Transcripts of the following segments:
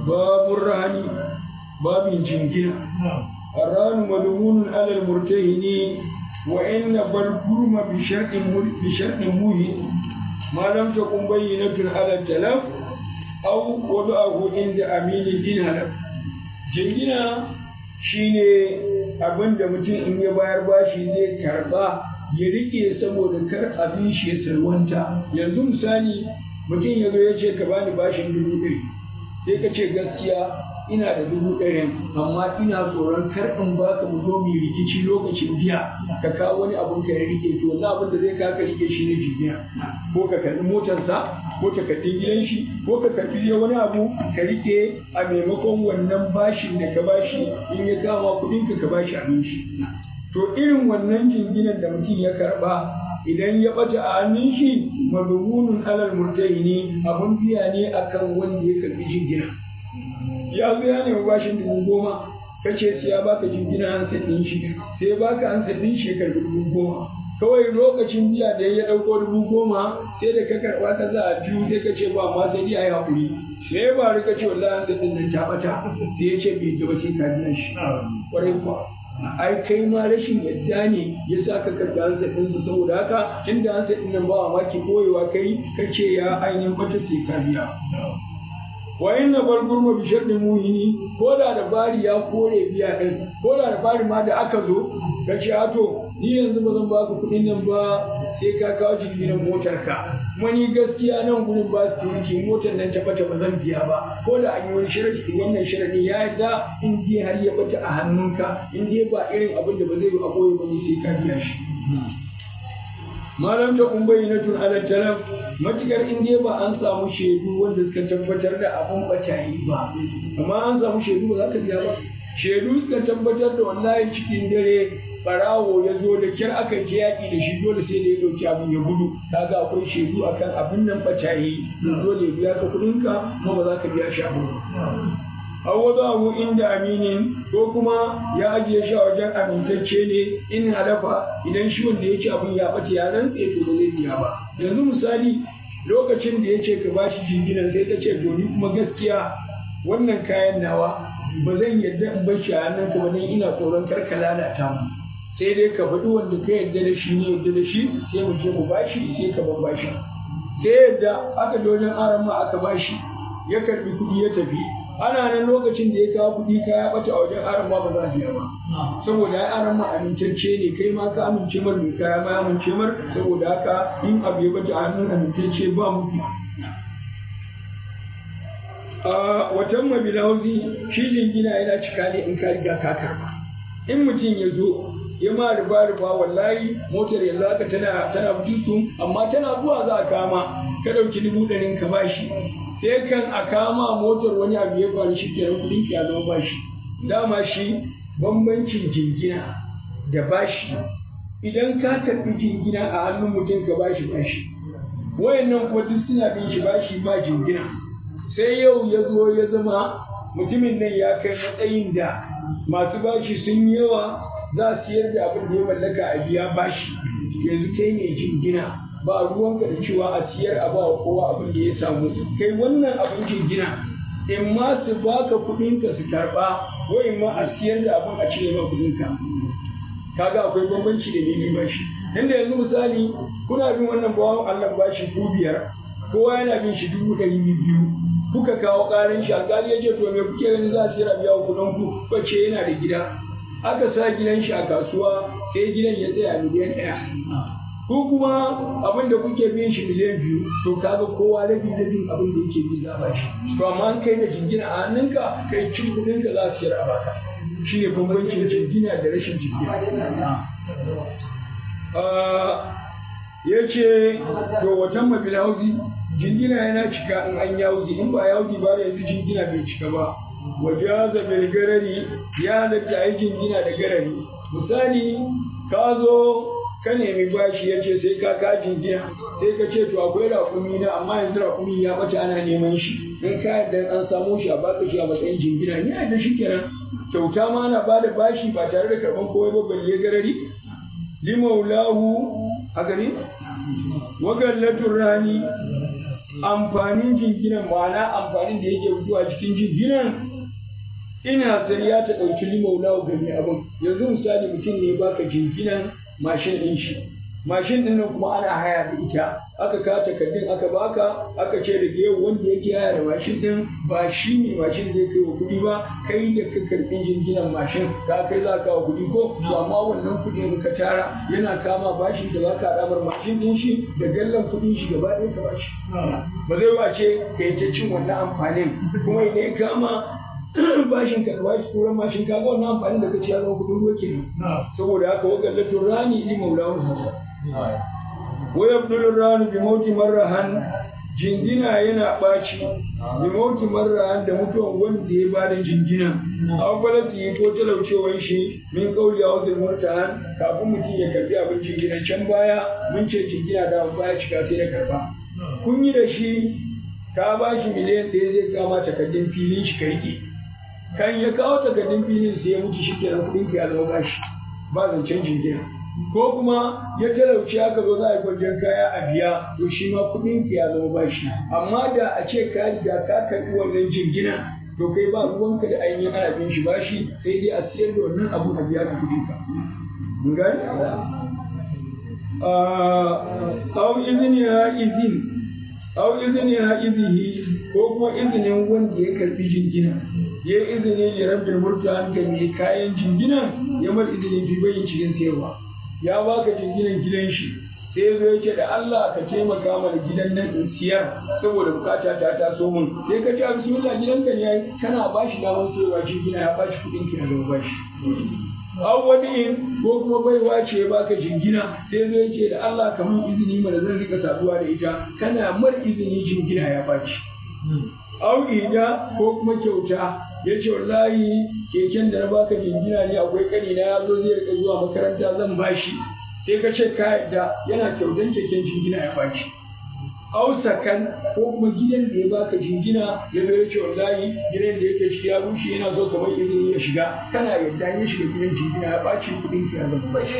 babun rahani babin jingina الرهن مضمون على المرتهن وإن بالجرم بشرط موهن ما لم تكن بينة على التلف أو وضعه عند أمين الدين هلف jingina shine abin da mutum in ya bayar bashi zai karba ya rike saboda kar abin shi ya salwanta. Yanzu misali mutum ya zo ya ce ka bani bashin 1,000 sai ka ce gaskiya ina da 100 amma ina tsoron kar in baka mu zo mu rikici lokacin biya ka kawo wani abun ka ya rike to wannan abin da zai ka rike shi ne jingina, ko ka karbi motarsa ko takardun gidan shi ko ka karbi wani abu ka rike a maimakon wannan bashin da ka bashi in ya kama kudin ka bashi abin shi. To irin wannan jinginan da mutum ya karba idan ya bata a hannun shi madhumunun alal murtahini abun biya ne akan wanda ya karbi jingina. Ya zo ya nemi bashin 10,000 kace sai ya baka jingina hansa ɗin shi sai ya baka hansa ɗin shi ya karbi 10,000 kawai lokacin biya da ya ɗauko 10,000 sai da ka karɓa ka za a biyu sai ka ce ba ma sai dai a yi haƙuri sai ba rika ce wallahi hansa ɗin nan ta ɓata sai ya ce bai ji ba sai ka biya shi ƙwarai kuwa ai kai ma rashin yadda ne ya sa ka karɓi hansa ɗinsa saboda haka tunda hansa ɗin nan ba mamaki ɓoyewa kai kace ya ainihin ɓata sai ka biya. Wa inna bal gurma bi sharɗin muhini ko da bari ya kore biya ɗin ko da bari ma da aka zo ka ce to ni yanzu ba zan baka kuɗin nan ba sai ka kawo jirgin motar ka kuma ni gaskiya nan gurin ba su tuki motar nan ta bata ba zan biya ba ko da an yi wani sharadi wannan sharadi ya yarda in dai har ya bata a hannunka in dai ba irin abin da ba zai yi a boye ba ne sai ka biya shi. Malam ta kun bayyinatun ala talaf matukar in dai ba an samu shaidu wanda suka tabbatar da abun batayi ba amma an samu shaidu ba za ka biya ba. Shaidu suka tabbatar da wallahi cikin dare barawo ya zo da kyar aka je yaƙi da shi dole sai da ya ɗauki abin ya gudu kaga akwai shaidu akan abin nan batayi dole ya biya ka kuɗinka kuma ba za ka biya shi abin. Awwadahu inda aminin ko kuma ya ajiye shi a wajen amintacce ne in halafa idan shi wanda ya ce abin ya ɓace ya rantse to ba zai biya ba. Yanzu misali lokacin da ya ce ka bashi jinginan sai ka ce domin kuma gaskiya wannan kayan nawa ba zan yarda in bar shi a hannunka ba dan ina tsoron kar ka lalata mu sai dai ka faɗi wanda ka yarda da shi ne yarda da shi sai mu je mu bashi sai ka ban bashi sai yadda aka je wajen arama aka bashi ya karbi kuɗi ya tafi ana nan lokacin da ya kawo kuɗi kaya ɓata a wajen arama ba za a biya ba saboda ya arama amintacce ne kai ma ka amince mar mai kaya ma ya amince mar saboda haka in abu ya ɓata a hannun amintacce ba mutu. Watan mabilauzi shi jingina yana cika ne in ka riga ka karba. In mutum ya zo ya ma riba wallahi motar yanzu haka tana bututu amma tana zuwa za a kama ka ɗauki 100 ka bashi sai kan a kama motar wani abu ya faru shi kenan kuɗin ya zama bashi. Dama shi bambancin jingina da bashi idan ka karɓi jingina a hannun mutum ka bashi wayannan kuma duk suna bin shi bashi ba jingina. Sai yau ya zo ya zama mutumin nan ya kai matsayin da masu bashi sun yawa za a siyar da abin da ya mallaka a biya bashi yanzu kai ne jingina ba ruwanka da cewa a siyar a ba kowa abin da ya samu kai wannan abin jingina in ma su baka kuɗinka su karɓa ko in ma a siyar da abin a cire ma kuɗinka kaga akwai bambanci da neman bashi. Inda yanzu misali kuna bin wannan bawan Allah bashi 5,000 kowa yana bin shi 200,000 kuka kawo ƙarin shi alƙali ya ce to me kuke ganin za a siyar a biya kuɗin ku bace yana da gida aka sa gidan shi a kasuwa sai gidan ya tsaya miliyan 1 ko kuma abin da kuke bin shi miliyan 2 to kaga kowa rabin abin da yake bi za ba shi to amma an kai da jingina a hannunka kai cin kuɗin ka za a siyar a baka shine bambancin jingina da rashin jingina. Ya ce to watan mabil hauzi jingina yana cika in an yauzi in ba yauzi ba da yanzu jingina bai cika ba. Wajaza bil garari ya halatta a yi jingina da garari misali ka zo ka nemi bashi ya ce sai ka jingina sai ka ce to akwai rakumi na amma yanzu rakumi ya ɓace ana neman shi in ka yarda an samu shi a baka shi a matsayin jingina ni a shi kenan kyauta ma ana bada bashi ba tare da karɓan komai ba balle garari limaulahu haka ne wagallatun rani amfanin jinginan ma'ana amfanin da yake fitowa cikin jinginan ina sai ya ta ɗauki limaulawa ga mai abin. Yanzu misali mutum ne baka jinginan mashin ɗin shi, mashin ɗin nan kuma ana haya da ita, aka kawo takardun aka baka, aka ce daga yau wanda yake haya da mashin ɗin ba shi ne mashin zai kai wa kuɗi ba, kai da ka karɓi jinginan mashin ka kai za ka kawo kuɗi ko, to amma wannan kuɗin ka tara yana kama bashin da za ka haɗa mashin ɗin shi da gallan kuɗin shi gaba ɗaya ka bashi. Ba zai wace ka yi ta cin wannan amfanin kuma idan ya kama bashin ka bashi turan mashin ka ga wannan amfanin da ka ci ya zama kuɗin ruwa kenan. Saboda haka wagallatun rani ili maulawun hasa. Wa yabdul ranu bi mauti marrahan, jingina yana ɓaci bi mauti marrahan da mutuwan wanda ya bada jingina. Aw balati ko talaucewar shi min kauli a wajen murtahan kafin mutum ya karbi abin jingina. Can baya mun ce jingina da baya cika sai da karba. Kun yi da shi ka ba shi miliyan ɗaya zai kama takardun filin shi ka riƙe. Kan ya kawo takardun filin sai ya mutu shi kenan kuɗin ka ya zama bashi ba zancen jingina. Ko kuma ya talauci aka zo za a yi kwanciyar kaya a biya to shi ma kuɗin ka ya zama bashi. Amma da a ce ka riga ka karɓi wannan jingina to kai ba ruwanka da ainihin ana bin shi bashi sai dai a siyar da wannan abu a biya ka kuɗin ka. Mun gane? Au izini ha izihi ko kuma izinin wanda ya karɓi jingina. Ya yi izini ya rabin murtan ga mai kayan jingina ya mar izini fi bayin cikin sayarwa. Ya baka jinginan gidan shi sai ya zo ya ce da Allah ka taimaka mana gidan nan in siyar saboda bukata ta taso mun sai ka ce bismillah gidanka ne kana bashi damar sayarwa jingina ya bashi kuɗin ki ya zama bashi. Awwadi'in ko kuma baiwa ce ya baka jingina sai zo ya ce da Allah ka mun izini mana zan rika saduwa da ita kana mar izini jingina ya baci. Au'ida ko kuma kyauta ya ce wallahi keken da na baka jingina ne akwai kanina ya zo zai rika zuwa makaranta zan bashi sai ka ce ka yadda yana kyautan keken jingina ya baci. Ausakan ko kuma gidan da ya baka jingina ya zo ya ce wallahi gidan da yake ciki ya rushe yana so kamar izini ya shiga kana yadda ya shiga gidan jingina ya baci kuɗin ki ya zama bashi.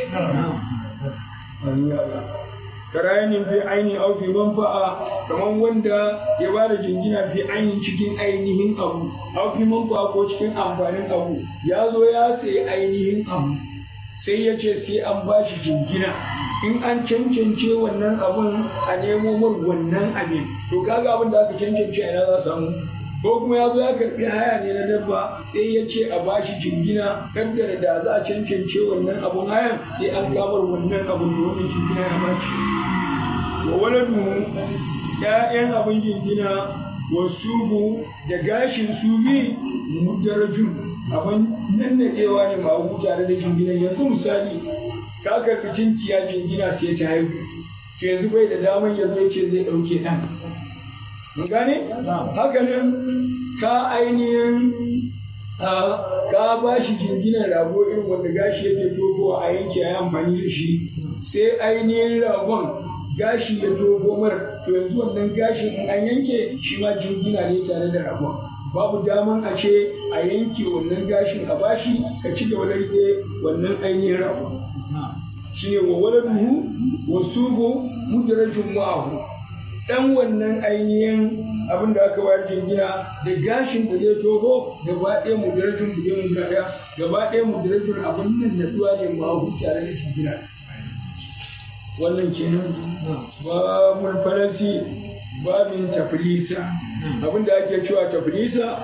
Karayanin fi aini au fi manfa'a kamar wanda ya ba da jingina fi ainihin cikin ainihin abu au fi manfa'a ko cikin amfanin abu ya zo ya sayi ainihin abu sai ya ce sai an ba shi jingina in an cancance wannan abun a nemo mar wannan abin to kaga abin da aka cancance a ina za samu ko kuma ya zo ya karbi haya ne na dabba sai ya ce a ba shi jingina kaddara da za a cancance wannan abun hayan sai an kamar wannan abun da wannan jingina ya ba shi. Wa waladu ‘ya'yan abin jingina wa subu da gashin subi mudarajun abin nan da tsewa ne ma'abu tare da jinginan. Yanzu misali ka karɓi tinkiya jingina sai ta haihu to yanzu bai da daman ya zo ce zai ɗauke ɗan. Mun gane? Haka nan ka ainihin ka ba shi jinginan rago irin wanda gashi yake togo a yanke a yi amfani da shi sai ainihin ragon gashi ya dogo mara to yanzu wannan gashin in an yanke shi ma jingina ne tare da ragon babu daman a ce a yanke wannan gashin a bashi ka ci gaba da rike wannan ainihin ragon shine wa waladuhu wa subu mudrajun ma'ahu dan wannan ainihin abin da aka bayar jingina da gashin da zai togo gaba ɗaya mudrajun budemun gaba gaba ɗaya mudrajun abin nan na duwa ne ma'ahu tare da jingina. Wannan kenan babul falasi babin tafilisa abin da ake cewa tafilisa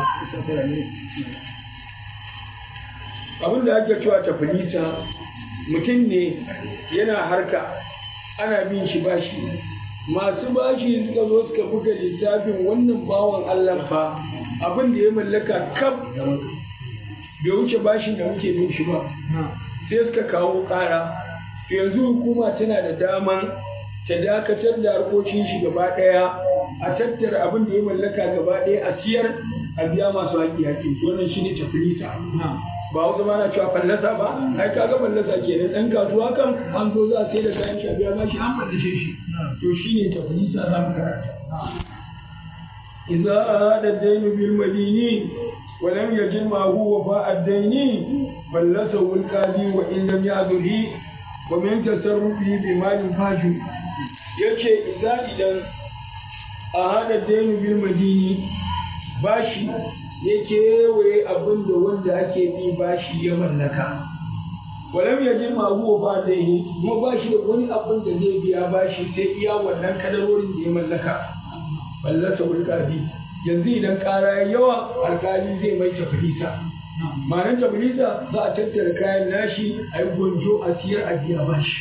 abin da ake cewa tafilisa mutum ne yana harka ana bin shi bashi masu bashi suka zo suka buga lissafin wannan bawan Allah fa abin da ya mallaka kaf bai wuce bashin da muke bin shi ba sai suka kawo ƙara. Yanzu hukuma tana da daman ta dakatar da harkokin shi gaba ɗaya a tattara abin da ya mallaka gaba ɗaya a siyar a biya masu haƙƙi haƙƙi wannan shine tafilisa ba wasu ma na cewa fallasa ba ai kaga fallasa kenan ɗan kasuwa kan an zo za a sai da kayan shi a biya mashi an fallashe shi to shine tafilisa za mu karanta idza ada dainu bil madini wa lam yajid ma huwa fa ad-daini fallasa wal qadi wa in lam ya'dhi wa min tasarrufi bi malin faju yace idan a hada dainu bil madini bashi ya kewaye abin da wanda ake bi bashi ya mallaka walam yajid ma huwa ba dai kuma bashi da wani abin da zai biya bashi sai iya wannan kadarorin da ya mallaka ballata ulqadi yanzu idan ƙara yawa alƙali zai mai tafrisa ma'anar tafrisa za a tattara kayan nashi a yi gonjo a siyar a biya bashi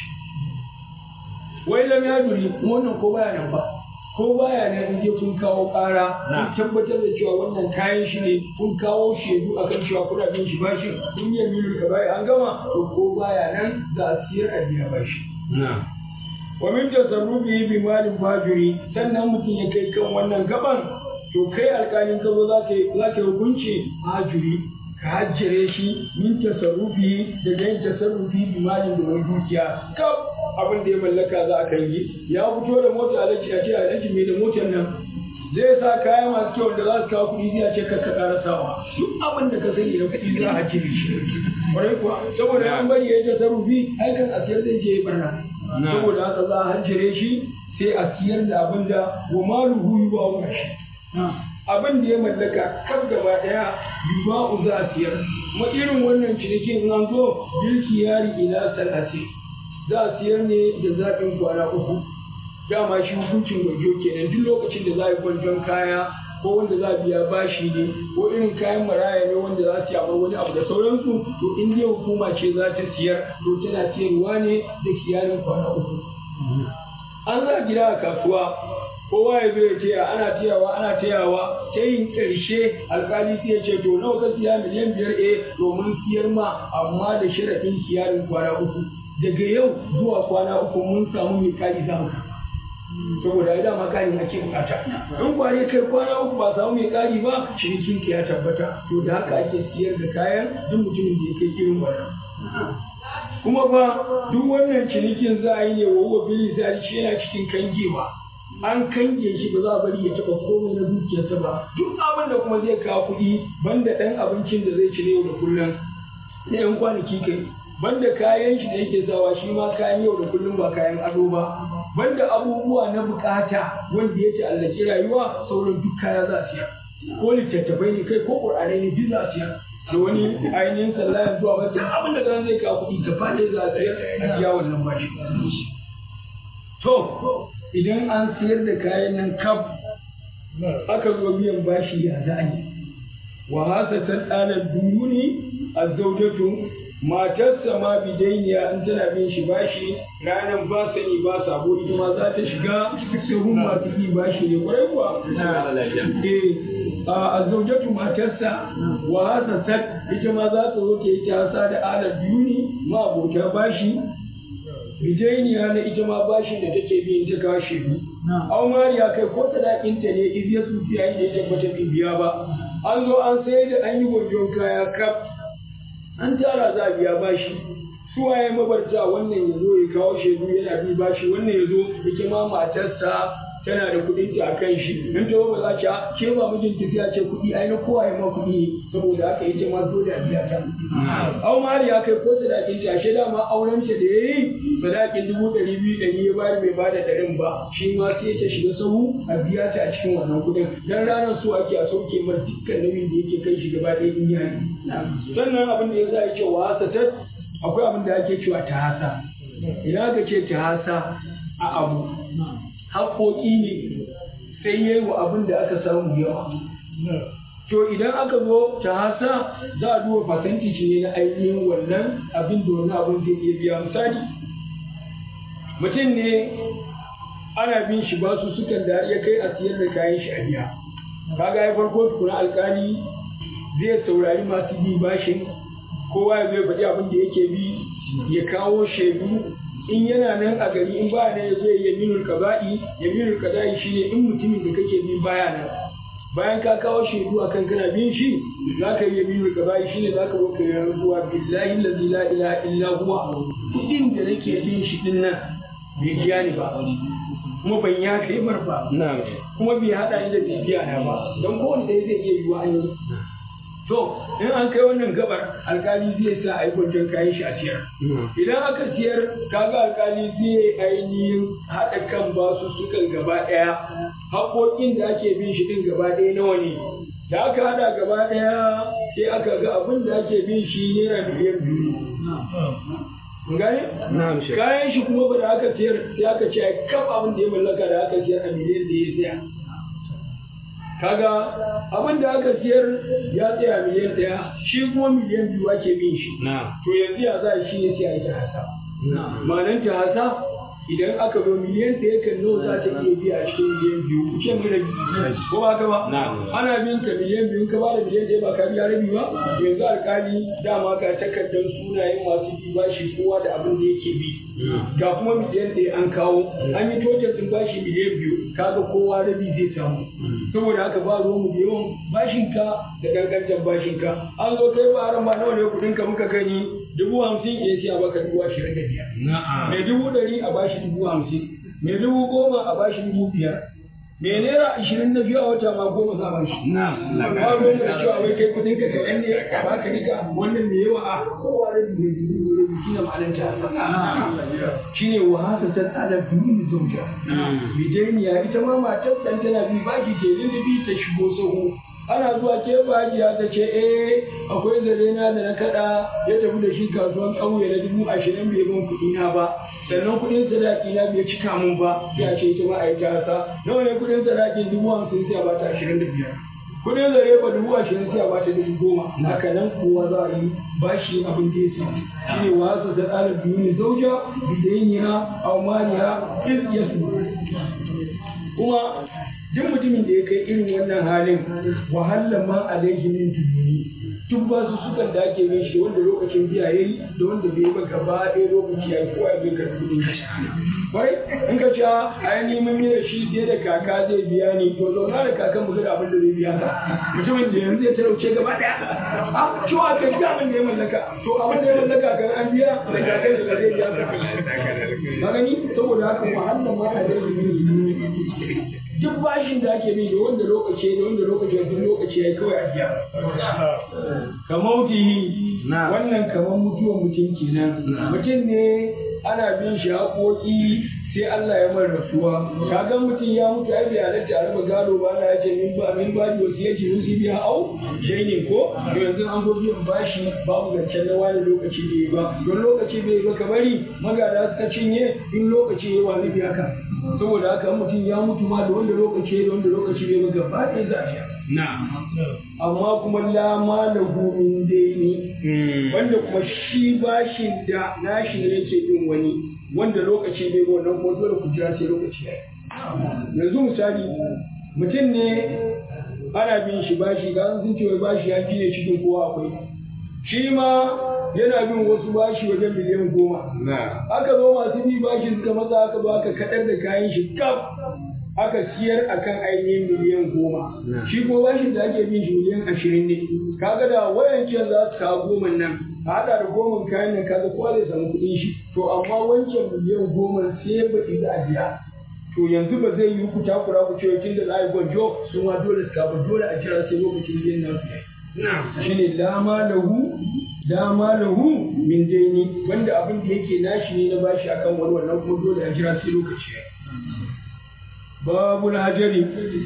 wai lam ya duri wannan ko baya nan ba ko baya nan in kun kawo ƙara kun tabbatar da cewa wannan kayan shi ne kun kawo shaidu akan cewa kuna bin shi bashi kun yi milu ka bai an gama to ko baya nan za a siyar a biya bashi wa min tasarrufi bi malin fajiri sannan mutum ya kai kan wannan gaban to kai alƙalin ka zo za ka hukunci fajiri ka hajjire shi min tasarrufi daga yin tasarrufi bi malin da wani dukiya kaf abin da ya mallaka za a kan yi ya fito da mota alaji a ce alaji mai da motar nan zai sa kaya masu kyau da za su kawo kuɗi zai ce kakka ƙarasawa duk abin da ka sani da kuɗi za a hajjire shi ƙwarai kuwa saboda an bari ya yi tasarrufi aikan asiyar zai je ya barna saboda haka za a hajjire shi sai a siyar da abin da wa maluhu yuwa wa shi abin da ya mallaka kaf gaba daya yuba'u za a siyar kuma irin wannan cinikin an zo bilki yari ila salati za a siyar ne da zaɓin kwana uku dama shi hukuncin gwajo kenan duk lokacin da za a yi gwanjon kaya ko wanda za a biya bashi ne ko irin kayan maraya ne wanda za su yi wani abu da sauransu to in dai hukuma ce za ta siyar to tana siyarwa ne da kiyarin kwana uku an za gida a kasuwa kowa ya bai taya ana tayawa ta yin ƙarshe alƙali sai ya ce to nawa ka siya miliyan 5 domin siyar ma amma da sharaɗin kiyarin kwana uku daga yau zuwa kwana uku mun samu mai kari za mu saboda ya dama kari ake bukata in kware kai kwana uku ba samu mai kari ba cinikin ka ya tabbata to da haka ake siyar da kayan duk mutumin da ya kai irin wannan kuma ba duk wannan cinikin za a yi ne wa bili sai shi yana cikin kangewa an kange shi ba za a bari ya taɓa komai na dukiyarsa ba duk abin da kuma zai kawo kuɗi banda ɗan abincin da zai ci yau da kullum na yan kwanaki kai banda kayan shi da yake sawa shi ma kayan yau da kullum ba kayan ado ba banda abubuwa na bukata wanda ya ta'allaki rayuwa sauran duk kaya za a siya ko littattafai ne kai ko ƙur'anai ne duk za a siya da wani ainihin sallah zuwa wata abin da zan zai kawo kuɗi gaba ɗaya za a siyar a biya wannan bashi to idan an siyar da kayan nan kaf aka zo biyan bashi ya za a yi wa hasatan ɗanar duyuni a zaujatu matarsa ma bidainiya in tana bin shi bashi ranar ba sani ba sabo ita ma za ta shiga sahun masu yi bashi ne kwarai kuwa a zaujatu matarsa wa hasatan ita ma za ta zo ta yi tasa da alar duyuni ma abota bashi bidainiya na ita ma bashin da take biyin ta kawo shaidu. Au mariya kai ko sadakinta ne iziya su fi yayin da ya tabbata bai biya ba. An zo an sayar da an yi gwanjon kaya kaf. An tara za a biya bashi. Su waye mabarta wannan ya zo ya kawo shaidu yana bi bashi wannan ya zo ita ma matarsa tana da kuɗin ta akan shi. In ta ba za ta ke ba mijinki sai a ce kuɗi ai na kowa ya ma kuɗi saboda haka ita ma dole a biya ta. Au mariya kai ko sadakin ta ashe dama auren ta da yayi sadakin 200 ya bayar bai bada ɗarin ba shi ma sai ta shiga sahu a biya ta a cikin wannan kuɗin dan ranar su ake a sauke mar dukkan nauyin da yake kai shi gaba ɗaya in yayi sannan abin da ya za a ce wa hasatat akwai abin da ake cewa ta hasa ina ka ce ta hasa a abu haƙoƙi ne sai yayi wa abin da aka samu yawa to idan aka zo ta hasa za a duba percentage ne na ainihin wannan abin da wani abin zai iya biya misali mutum ne ana bin shi ba su sukan da ya kai a siyar da kayan shi a biya kaga ya farko tukuna alkali zai saurari masu bi bashin kowa ya zai faɗi abin da yake bi ya kawo shaidu in yana nan a gari in baya nan ya zo ya yaminul qada'i shine in mutumin da kake bi baya nan bayan ka kawo shaidu akan kana bin shi za ka yi yaminul qada'i shine za ka zo ka yi rantsuwa billahi allazi la ilaha illa huwa kudin da nake bin shi din nan bai biya ni ba kuma ban ya kai mar ba kuma bai hada ni da bibiya na ba don kowanne ɗaya zai iya yiwa an yi to in an kai wannan gabar alkali zai sa a yi kwanciyar kayan shi a siyar idan aka siyar kaga alkali zai ainihin haɗa kan basu sukan gaba ɗaya haƙoƙin da ake bin shi din gaba ɗaya nawa ne da aka hada gaba ɗaya sai aka ga abin da ake bin shi naira miliyan 2 gane? Kayan shi kuma ba da aka siyar sai aka ce kaf abin da ya mallaka da aka siyar a miliyan da ya siya. Kaga abin da aka siyar ya tsaya miliyan 1 shi kuma miliyan 2 ake bin shi. To yanzu ya za shi ne sai a yi tahasa. Ma'anar tahasa idan aka zo miliyan 1 kan nawa za ta iya biya a cikin miliyan 2 ce mu rabi ko ba ka ba ana bin ka miliyan 2 ka ba da miliyan 1 ba ka biya rabi ba yanzu alkali dama ga takardar sunayen masu bi bashi kowa da abin da yake bi ga kuma miliyan 1 an kawo an yi total din bashi miliyan 2 kaga kowa rabi zai samu saboda haka ba ruwan mu da yawan bashin ka da dangantar bashin ka an zo kai ba ran ma nawa ne kudin ka muka gani 50,000 ya siya baka 25,000 mai 100,000 a bashi 50,000 mai 10,000 a bashi 5,000 mai naira 20 na biyu a wata ma 10 za a bashi ba ruwan da cewa wai kai kudin ka kaɗan ne a baka rika wannan mai yawa a kowa rabi mai dubu rabi shine ma'anar ta shine wa hasa ta tsada duni zauja bidaniya ita ma matar dan tana bi baki ke lullubi ta shigo sahu ana zuwa ke bajiya ta ce akwai zare na da na kada ya tafi da shi kasuwan ƙauye na 20,000 bai ban kuɗi na ba sannan kuɗin sadaki na bai cika mun ba ya ce ita ma a yi tasa nawa ne kuɗin sadakin 50,000 sai a bata 25 kuɗin zare ba 20,000 sai a bata 10,000 haka nan kowa za a yi bashi abin da ya samu shine wasu da ɗalar biyu ne zauja bidayniya aumaniya iz yasu kuma duk mutumin da ya kai irin wannan halin wahala ma alaihi min tuduni duk ba su sukan da ake bin shi wanda lokacin biya yayi da wanda bai ba gaba ɗaya lokaci ya kowa ya bai karɓi kuɗin shi kwarai in ka ce ai ni mun yi da shi sai da kaka zai biya ni to zauna da kakan mu ga abin da zai biya ka mutumin da yanzu ya talauce gaba ɗaya a cewa ka ji abin da ya mallaka to abin da ya mallaka kan an biya da kakan da zai biya ka gani saboda haka wahala ma alaihi min tuduni duk bashin da ake bi da wanda lokaci duk lokaci ya kawai a biya ka mautihi wannan kamar mutuwar mutum kenan mutum ne ana bin shi haƙoƙi sai Allah ya mar rasuwa kaga mutum ya mutu ai bai halatta a raba gado ba Allah ya ce min ba wasu ya ce musu biya au shainin ko to yanzu an go biyan bashi babu zancen na wani lokaci bai ba don lokaci bai ba ka bari magada suka cinye in lokaci ya wani biya ka saboda haka mutum ya mutu ma da wanda lokaci bai ba gaba ɗaya za a biya amma kuma la malahu min daini wanda kuma shi bashin da nashi ne yake bin wani wanda lokaci bai ba wannan kuma dole ku jira sai lokaci ya yanzu misali mutum ne ana bin shi bashi ga sun ce wai bashi ya fiye cikin kowa akwai shi ma yana bin wasu bashi wajen miliyan 10 aka zo masu bi bashi suka matsa aka zo aka kaɗar da kayan shi kaf aka siyar akan ainihin miliyan 10 shi ko bashin da ake bin shi miliyan 20 ne kaga da wayancan za su kawo 10 nan a haɗa da 10 kayan nan kaga kowa zai samu kuɗin shi to amma wancan miliyan 10 sai ba za a biya to yanzu ba zai yi ku takura ku ce kin da za a yi gwajo su ma dole su kawo dole a jira sai lokacin biyan nasu yayi shine dama lahu min daini wanda abin da yake nashi ne na bashi akan wani wannan kuma dole a jira sai lokaci yayi babu na hajjari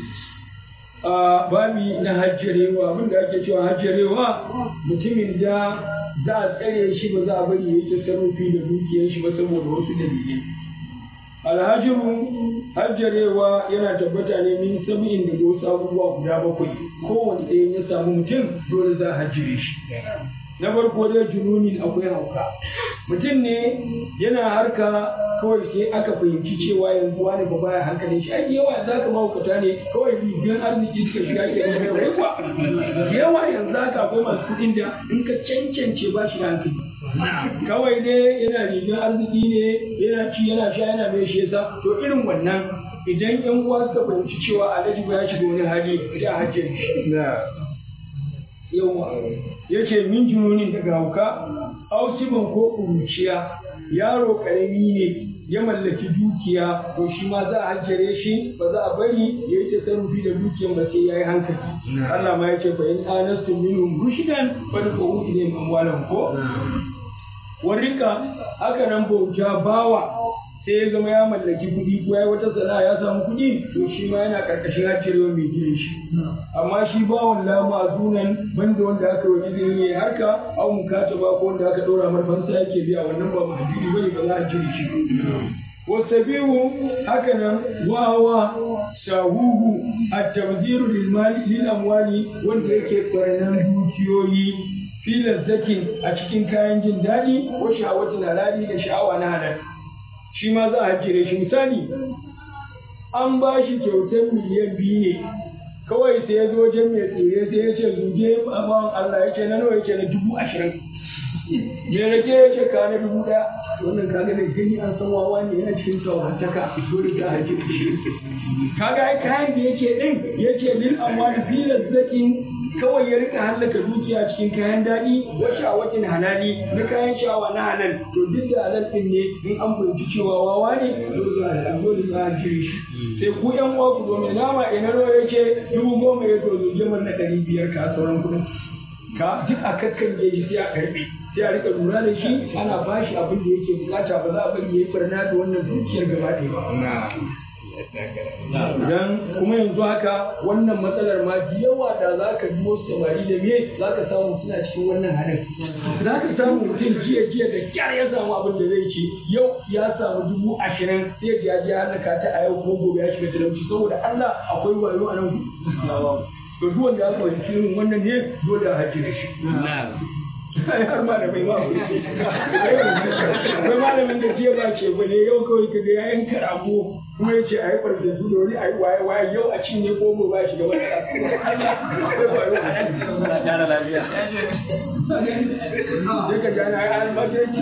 babi na hajjarewa abin da ake cewa hajjarewa mutumin da za a tsare shi ba za a bari ya yi tasarrufi da dukiyar shi ba saboda wasu dalilai alhajiru hajjarewa yana tabbata ne min sab'in da wasu abubuwa guda 7 kowane ɗaya ya samu mutum dole za a hajjire shi na farko dai jununin akwai hauka mutum ne yana harka kawai sai aka fahimci cewa yanzu wani ba baya hankalin shi ai yawa yanzu aka mahaukata ne kawai bibiyan arziki suka shiga ke mai raiwa yawa yanzu aka akwai masu kuɗin da in ka cancance ba shi da hankali kawai dai yana rigar arziki ne yana ci yana sha yana mai shi yasa to irin wannan idan yan uwa suka fahimci cewa alhaji ba ya shiga wani hali sai a hajjar shi yawa ya ce min jununin daga hauka ausiban ko ƙuruciya yaro ƙarami ne ya mallaki dukiya to shi ma za a hajjare shi ba za a bari ya yi tasarrufi da dukiyan ba sai ya yi hankali Allah ma ya ce fa in anastu minhum rushdan fadfa'u ilayhim amwalahum ko warika haka nan bauta bawa sai ya zama ya mallaki kuɗi ko ya yi wata sana'a ya samu kuɗi to shi ma yana ƙarƙashin hajjirewa mai gidan shi amma shi bawan lama zunan banda wanda aka yi izini ya harka au mukataba ko wanda aka ɗora marfansa yake biya wannan ba mahajiri bane ba za a jiri shi wasabihu hakanan wawa sahuhu at-tabziru lil amwali wanda yake barnan dukiyoyi filar zakin a cikin kayan jin daɗi ko sha'awatin halali da sha'awa na halal shi ma za a hajjire shi misali an ba shi kyautar miliyan 2 ne kawai sai ya zo wajen mai tsire sai ya ce zuje bawan Allah ya ce na nawa ya ce na 20,000 me rage ya ce ka na 1,000 wannan kaga da gani an san wawa ne yana cikin saurantaka dole za a hajjire shi kaga ai kayan da yake din yake lil amwali filar zakin kawai ya rika hallaka dukiya cikin kayan daɗi wa sha'awatin halali na kayan sha'awa na halal to duk da halal din ne in an fahimci cewa wawa ne dole za a jire shi sai ku yan uwa ku zo mai nama ina ruwa yake 10,000 ya to zuje na 500 ka sauran kuɗin ka duk a kakkange shi sai a karɓe sai a rika lura da shi ana bashi abin da yake bukata ba za a bari ya yi barna da wannan dukiyar gaba ɗaya ba. Idan kuma yanzu haka wannan matsalar ma da yawa da za ka biyo samari da me za ka samu suna cikin wannan halin. Za ka samu mutum jiya da kyar ya samu abin da zai ci yau ya samu 20,000 sai ya ji halaka ta a yau ko gobe ya shiga talauci saboda Allah akwai wayo a nan. To duk wanda ya fahimci irin wannan ne dole a hajjire shi. Har malamai ma akwai malamin da jiya ba ce ba ne yau kawai ka ga ya yanka rago kuma ya ce a yi farfesu da wani a yi waye yau a cinye ko mu ba shi da wani ƙara lafiya sai ka jana ya almajanci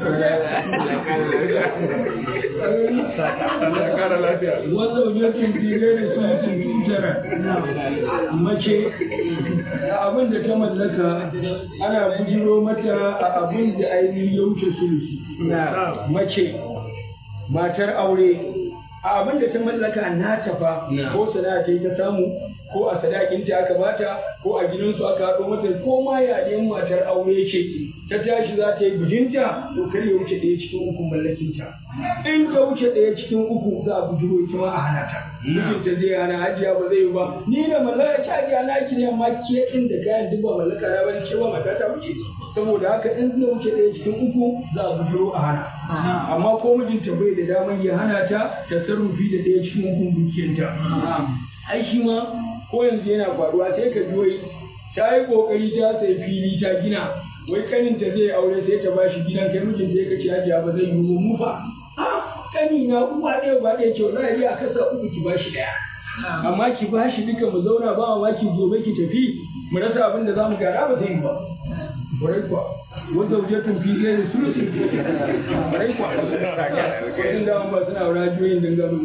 ƙara lafiya wanda wajen fire da sun tara mace da abin da ta mallaka ana bujiro mata a abin da ainihin ya wuce sulusi mace matar aure a abin da ta mallaka na tafa ko sana'a ta samu ko a sadakinta aka bata ko a gidansu aka haɗo mata ko ma yayin matar aure ce ta tashi za ta yi bijinta to kar ya wuce ɗaya cikin uku mallakinta in ta wuce ɗaya cikin uku za a bujiro ita ma a hana ta mijinta zai hana hajiya ba zai yi ba ni da mallaka ki hajiya na ki ne amma ke ɗin da kayan duk ba mallaka na bane ke ba mata ta wuce saboda haka in zai wuce ɗaya cikin uku za a bujiro a hana amma ko mijinta bai da damar ya hana ta tasarrufi da ɗaya cikin ukun dukiyarta ai shi ma ko yanzu yana faruwa sai ka ji wai ta yi kokari ta sai fili ta gina wai kaninta zai aure sai ta bashi gidan kai mijinta ya kace hajiya ba zai yi mu fa kani na uwa ɗaya ba ɗaya ce wallahi a kasa uku ki bashi ɗaya amma ki bashi duka mu zauna ba ma ki gobe ki tafi mu rasa abin da zamu gara ba zai yi ba kwarai kuwa wanda wujatun fi ɗaya da sulusin kwarai kuwa wajen da ba suna rajiyoyin dangane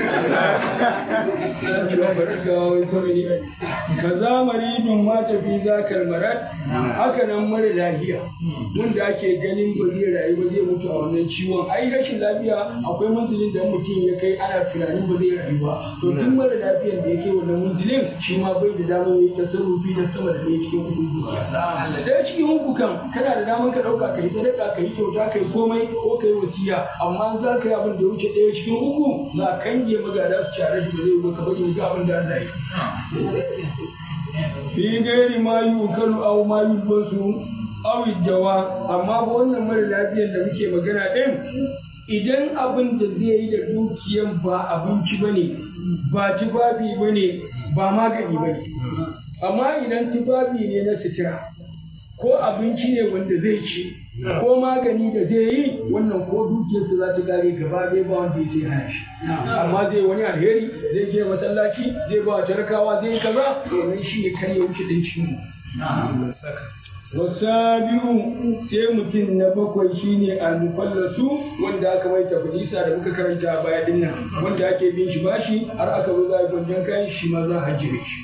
ka za maridun mata fi za kalmarat haka nan mara lafiya wanda ake ganin ba zai rayu ba zai mutu a wannan ciwon ai rashin lafiya akwai manzilin da mutum ya kai ana tunanin ba zai rayu ba to duk mara lafiyan da ya kai wannan manzilin shi ma bai da damar yi tasarrufi da sama da ɗaya cikin uku ɗaya cikin uku kan kana da damar ka ɗauka ka yi sadaka ka yi kyauta ka yi komai ko ka yi wasiya amma za ka yi abin da ya wuce ɗaya cikin uku za a kange magada su care shi ba zai yi ka bari ga abin da Allah ya fi gairi ma yi ukalu au ma yi basu au dawa amma ba wannan mara lafiyar da muke magana ɗin idan abin da zai yi da dukiyan ba abinci ba ne ba tufafi ba ne ba magani ba ne amma idan tufafi ne na sutura ko abinci ne wanda zai ci ko magani da zai yi wannan ko dukiyarsa za ta kare gaba ɗaya ba wanda ya sai hana shi amma zai wani alheri zai je masallaci zai ba talakawa zai kaza domin shi ne kar ya wuce ɗin cikin wasabi'u sai mutum na bakwai shine al-mufallasu wanda aka mai tafsisa da muka karanta a baya din nan wanda ake bin shi bashi har aka zo za a gwanjan kayan shi ma za a hajjire shi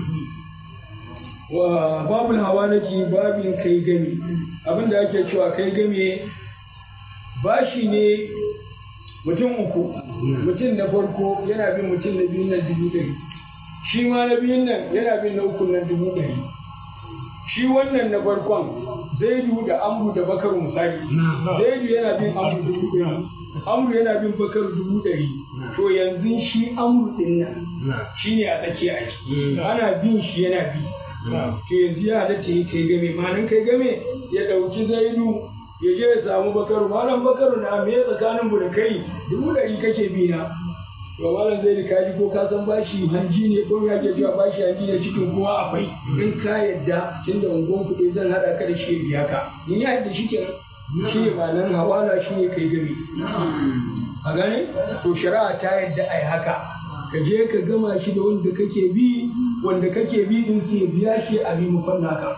wa babul hawanaki babin kai gami abinda ake cewa kai game bashi ne mutum uku mutum na farko yana bin mutum na biyun nan 100,000 shi ma na biyun nan yana bin na uku nan 100,000 shi wannan na farkon zaidu da amru da bakaru misali zaidu yana bin amru 100,000 amru yana bin bakar 100 to yanzu shi amru din nan shine a tsakiya a ciki ana bin shi yana bi to yanzu ya halatta yi kai game manan kai game ya dauki zaidu ya je ya samu bakaru malam bakaru na me tsakanin mu da kai 100 kake bi na to malam zaidu kaji ko ka san bashi hanji ne ko ya ke cewa bashi hanji ne cikin kowa akwai in ka yadda tunda ungon kuɗi zan hada ka da shi ya biya ka in ya yadda shi kenan shi ne malan hawala shi ne kai game a gane to shari'a ta yadda ai haka ka je ka gama shi da wanda kake bi din sai biya shi a bi mufanna ka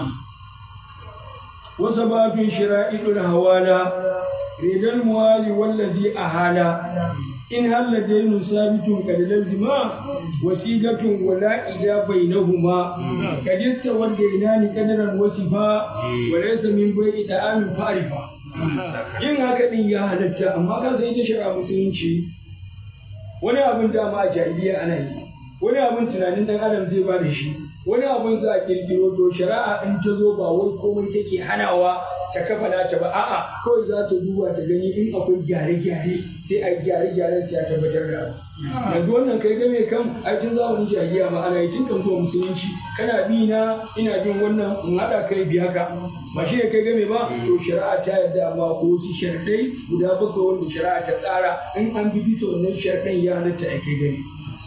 wasa babin shira'idul hawala ridal muwali wallazi ahala in halla dainu sabitun kad lazima wasiqatun wala ida bainahuma kadista wanda inani kadaran wasifa walaysa min bai'i da'amin fa'rifa yin haka din ya halatta amma ka sai ta shari'a musulunci wani abin da ma a jahiliya ana yi wani abin tunanin dan adam zai ba da shi wani abin za a kirkiro to shari'a in ta zo ba wai komai take hanawa ta kafa nata ba a'a kawai za ta duba ta gani in akwai gyare-gyare sai a gyare-gyaren sai a tabbatar da yanzu wannan kai game kan aikin zamanin jahiliya ma ana yi tun kan zuwa musulunci kana bi na ina bin wannan in haɗa kai biya ka ba shi ne kai game ba to shari'a ta yarda amma ko su sharɗai guda bakwai wanda shari'a ta tsara in an bi bisa wannan sharɗan ya halatta a kai game.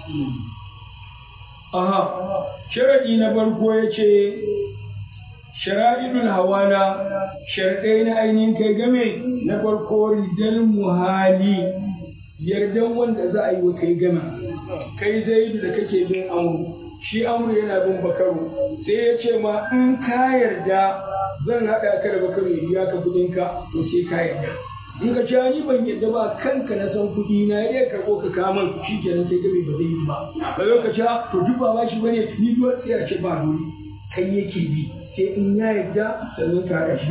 Aha, sharaɗi na farko ya ce shara'idul hawala sharɗai na ainihin kai game na farko ridal muhali yardan wanda za a yi wa kai game kai zaidu da kake bin amru shi amru yana bin bakaru sai ya ce ma in ka yarda zan haɗa ka da bakaru ya biya ka kuɗinka to sai ka yarda in ka ce ni ban yadda ba kanka na san kuɗi na ya karɓo ka kaman shi kenan sai gabe ba zai yi ba ba zai ka ce to duk ba shi bane ni dole sai a ce ba dole kai yake bi sai in ya yarda sannan ka haɗa shi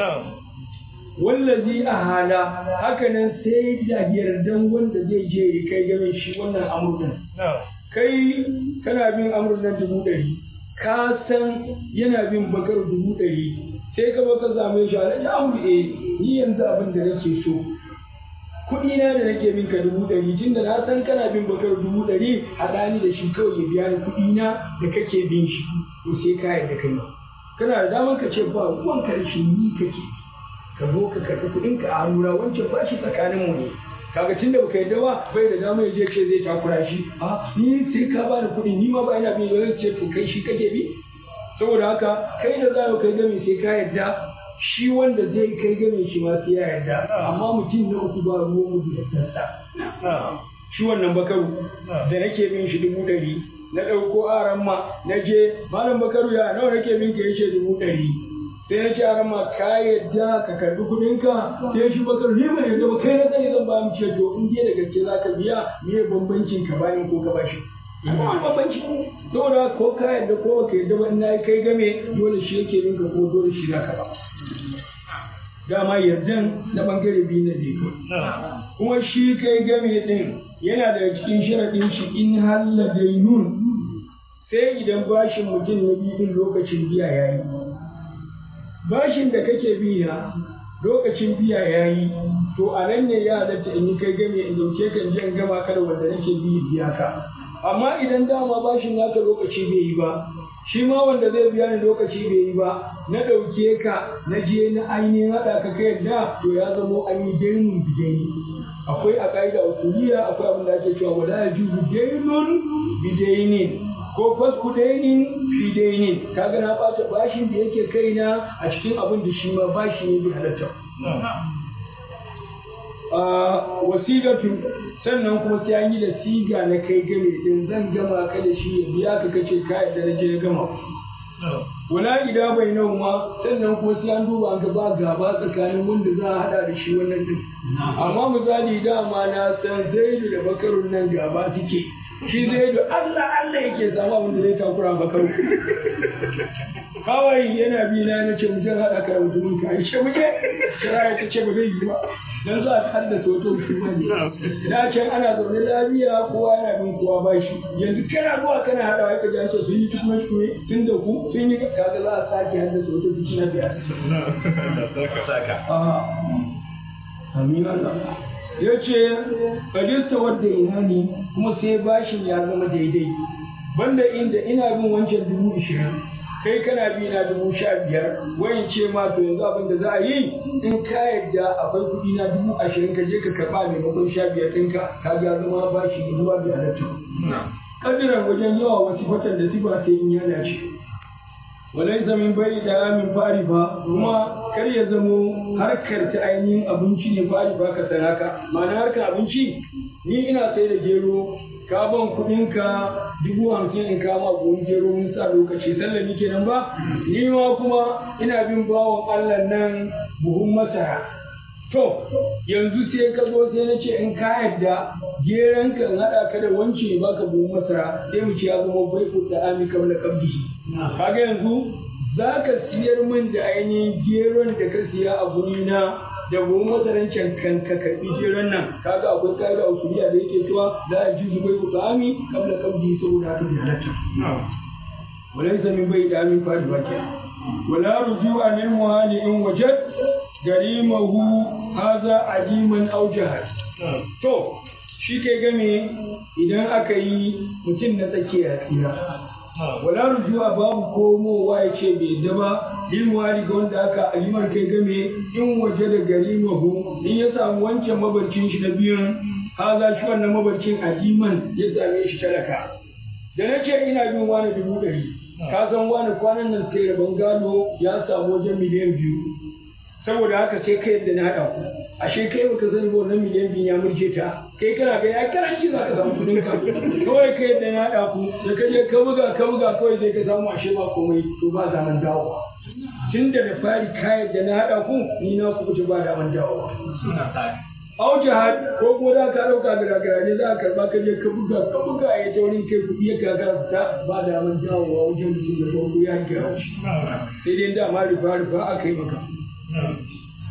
wallazi a hala hakanan sai da yardan wanda zai je ya kai game shi wannan amurnan kai kana bin amurnan 100 ka san yana bin bakar 100 sai ka baka same shi a amur ni yanzu abin da nake so kuɗi na da nake bin ka 100 tunda na san kana bin bakar 100 haɗa ni da shi kawai ya biya ni kuɗi na da kake bin shi to sai ka yarda kai kana da damar ka ce ba ruwan karshe ni kake ka zo ka karɓi kuɗinka a hannuna wancan ba shi tsakaninmu ne kaga tunda baka yadda ba bai da dama ya je ce zai takura shi a ni sai ka bani kuɗi ni ma ba ina bin zai ce to kai shi kake bi saboda haka kai da za ka kai game sai ka yadda shi wanda zai kai game shi ma sai ya yadda amma mutum na uku ba ruwan mu da yardarsa shi wannan bakaru da nake bin shi 100 na ɗauko aran ma na je malam bakaru ya nawa nake bin ka yace 100 sai ya ce a ma ka yadda ka karbi kudinka sai shi bakar ni mai yadda ba kai na sani zan ba mu ce to in dai da gaske za ka biya me bambancin ka bani ko ka bashi amma bambanci saboda ko ka yadda ko baka yadda ba in na kai game dole shi yake minka ko dole shi za ka ba dama yardan na bangare biyu na dai kuma shi kai game din yana daga cikin sharaɗin shi in halla dainun sai idan bashin mutum na biyu lokacin biya yayi bashin da kake biya lokacin biya ya yi to a nan ne ya halatta in yi kai game in dauke kan jan gama kada wanda nake biya ka amma idan dama bashin naka lokaci bai yi ba shi ma wanda zai biya ni lokaci bai yi ba na dauke ka na je na ainihin haɗa ka kai yadda to ya zamo an yi dainin bidaini akwai a ƙa'ida usuliya akwai abin da ake cewa wala yajuzu dainun bidainin ko fasku dainin fi dainin kaga na bata bashin da yake kaina a cikin abin da shi ma bashi ne bai halatta wasigatu sannan kuma sai an yi da siga na kai game din zan gama ka da shi ya biya ka kace ka yadda na je gama wala ida bai nau ma sannan kuma sai an duba an ga ba gaba tsakanin wanda za a hada da shi wannan din amma misali dama na san zaidu da bakarun nan gaba suke shi zai da Allah yake samu abin da zai takura bakaru kawai yana bi na ce mutum haɗa ka da mutumin ka yi ce muje shiraya ta ce ba zai yi ba don za a haddasa wata hukuma ne da can ana zaune lafiya kowa yana bin kowa ba shi yanzu kana zuwa kana haɗa wa kaji an ce sun yi tukume sun da ku sun yi kaga za a sake haddasa wata hukuma biyar. Amin Allah. ya ce kadista wadda ina ne kuma sai bashin ya zama daidai banda inda ina bin wancan 20,000 kai kana bi na 15,000 wayan ce ma to yanzu abin da za a yi in ka yadda akwai kuɗi na 20,000 ka je ka karɓa maimakon 15 ɗinka ka ga zama bashi zuwa da halatta kadiran wajen yawa wasu fatan da sifa sai in yana ce walai zamin bai da min fari ba kuma kar ya zamo harkar ta ainihin abinci ne fari ba ka san haka ma'ana harkar abinci ni ina sai da gero ka ban kuɗinka 50,000 in kama buhun gero mun sa lokaci sallar ni kenan ba ni ma kuma ina bin bawan Allah nan buhun masara to yanzu sai ka zo sai na ce in ka yadda geron ka in haɗa ka da wance baka buhun masara sai mu ce ya zama bai da ami kabla kabdihi kaga yanzu za ka siyar min da ainihin geron da ka siya a guri na da buhun masaran can kan ka karɓi geron nan kaga akwai kaida usuliya da yake cewa za a ji bai da ami kabla kabdihi saboda haka bai halatta walaysa min bai da ami fadi baki wala rujua lil muhali in wajad garimahu haza ajiman aw jahal to shi ke game idan aka yi mutum na tsakiya tsira wala rujua babu komowa ya ce bai da ba ilmuwari ga wanda aka alimar kai game in waje da garimahu in ya samu wancan mabarcin shi na biyun haza shi wannan mabarcin ajiman ya same shi talaka da na ce ina bin wani 100,000 ka san wani kwanan nan sai rabon gado ya samu wajen miliyan 2 saboda haka sai kai yadda na haɗa ku ashe kai baka sani ba wannan miliyan 2 ya murje ta kai kana ga ya karanci za ka samu kuɗin ka kawai kai yadda na haɗa ku da ka je ka buga kawai sai ka samu ashe ba komai to ba zaman dawowa tun da fari ka yadda na haɗa ku ni na ku kuce ba zaman dawowa au jihad ko kuma da ka ɗauka garagara za ka karɓa ka je ka buga ya ta wurin kai kuɗi ya gagara fita ba zaman dawowa wajen mutum da farko ya gira shi sai dai dama rifa aka yi maka.